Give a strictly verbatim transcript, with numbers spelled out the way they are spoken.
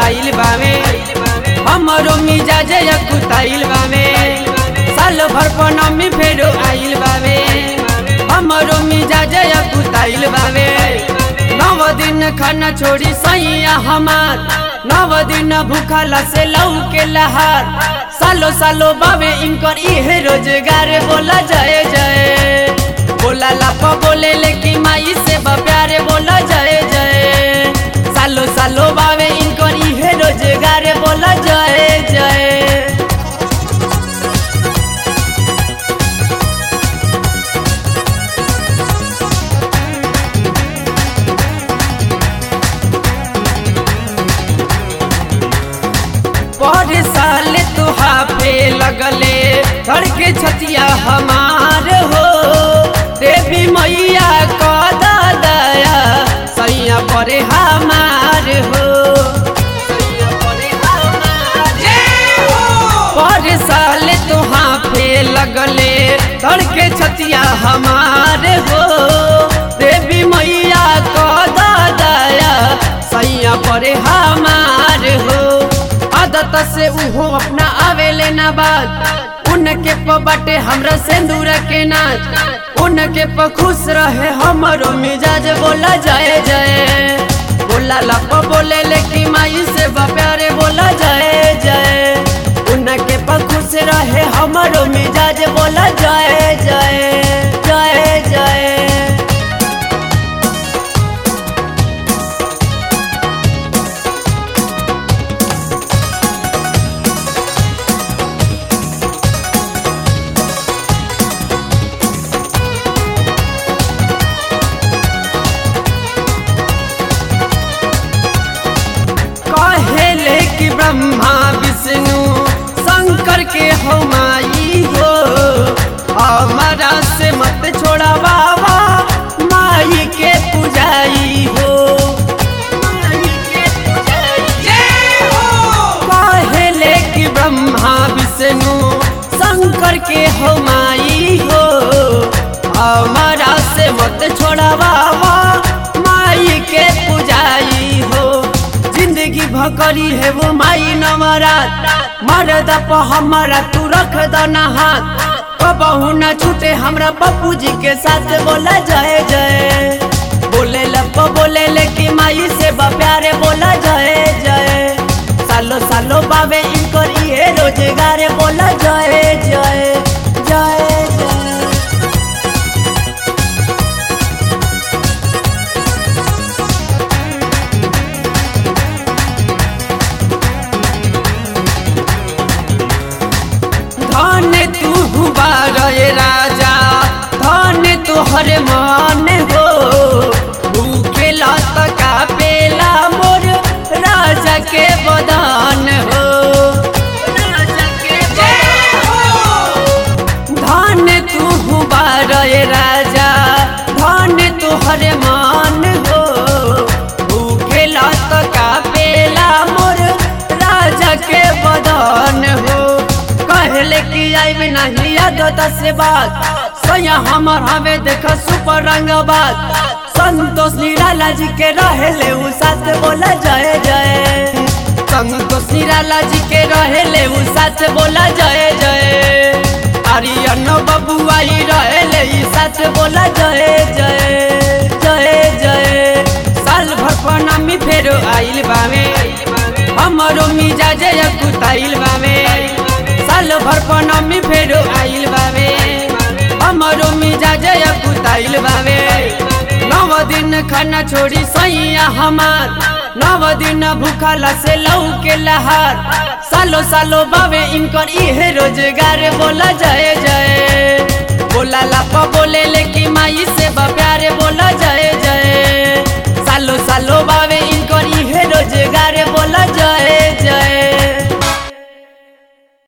आइल बावे हमरो मिजाज कुताइल बावे साल भर पनमी फेरो आइल बावे हमरो मिजाज कुताइल बावे नव दिन खाना छोड़ी सैया हमार नव दिन भूखला से लौ के लहार सालो सालो बावे इनकर इहे रोजगार बोला जय जय बोला लापा बोले लेकिन माई से प्यारे बोला जय जय सालो सालो बावे इनकर इहे रोजगार बोला जय जय पर साल तुहाफे लगले धड़के छतिया हमार हो देवी मैया का दया सैया परे हमार हो पर साल तुहाफे लगले धड़के छतिया हमार हो देवी मैया का दया सैया परे हमार हो आदत से उहो अपना आवेले ना बात उनके प बाटे हमरा सिंदूर के नाच उनके प खुश रहे हमरो मिजाज बोला जय जय बोला लप बोले लेकिन माई से प्यारे बोला जय जय उनके प खुश रहे हमरो मिजाज बोला जय जय जय जय कहेले कि ब्रह्मा विष्णु शंकर के हो माई हो हमारा से मत छोड़ा बाबा माई के पुजाई हो कहेले कि ब्रह्मा विष्णु शंकर के हो माई हो हमारा से मत छोड़ा बाबा माई के पुजाई हो जिंदगी भकरी है वो माई नवरात मर्द प हमारा तू रख दना हाथ कबहू न छूटे हमरा पप्पू जी के साथ बोला जय जय बोले लप बोले लेकिन माई से प्यारे बोला जय जय सालो सालो बावे इनकर ये रोजगार बोला जय जय जय जय धन तू बारे राजा धन तोहर मान हो भूखे लात का पेला मोर राजा के बदान हो धन तू बारे राजा धन तोहर मान हो भूखे लात का पेला मोर राजा के बदान हो कहले कि आइब नहीं आदत से बात सया हमर हवे देख सुपर रंग बात संतोष निराला जी के रहेले उ साथ बोला जय जय संतोष निराला जी के रहेले उ साथ बोला जय जय आर्यन बबुआई रहेले इ साथ बोला जय जय जय जय साल भर पनमी फेरो आइल बावे हमरो मिजाज कुताइल बावे साल भर पनमी फेरो आइल बावे हमरो मिजाज कुताइल बावे नव दिन खाना छोड़ी सैया हमार नव दिन भूखला से लौ के लहार सालो सालो बावे इनकर इहे रोजगार बोला जय जय बोला लापा बोले लेकिन माई से